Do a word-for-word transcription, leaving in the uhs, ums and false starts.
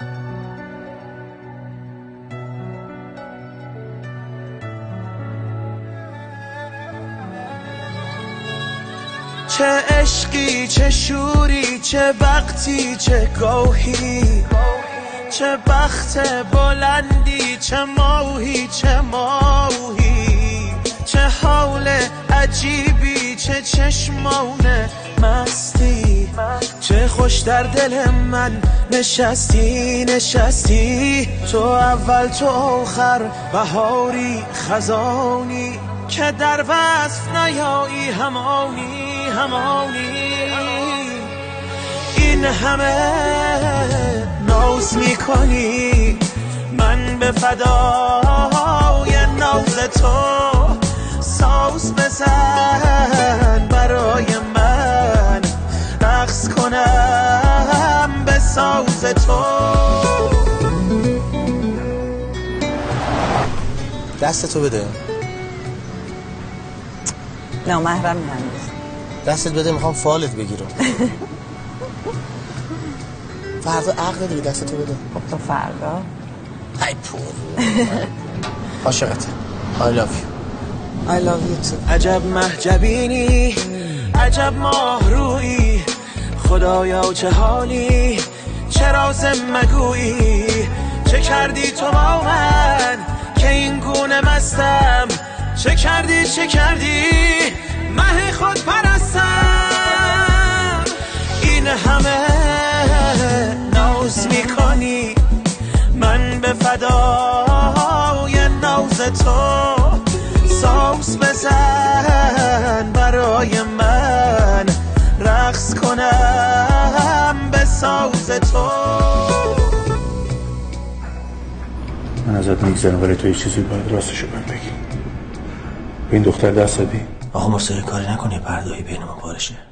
چه عشقی چه شوری چه وقتی چه گوهی، چه بخت بلندی چه ماهی چه ماهی، چه حال عجیبی چه چشمان مستی، چه خوش در دل من نشستی نشستی. تو اول تو آخر بهاری خزانی، که در وصف نیایی همانی همانی. این همه ناز میکنی من به فدای ناز تو، ساز بزن برای من رقص کنم به ساز تو. دستتو بده. نه محرم هنوز. دستت بده، میخوام فالت بگیرم. فردا عقل دیگه، دستتو بده. خب تو فردا ای پور عاشقته. I love you. I love you too. عجب محجبینی عجب ماه رویی، خدایا چه حالی چه راز مگویی. چه کردی تو با من که این گونه مستم، چه کردی چه کردی مه خود پرستم. این همه ناز میکنی من به فدای ناز تو، ساز بزن برای من رقص کنم به ساز تو. من ازت میگذرم ولی تو یه چیزی باید راستشو بهم بگی. به این دختر دست دادی؟ آقا مرسلی کاری نکنی پرده‌ای بین ما بارشه.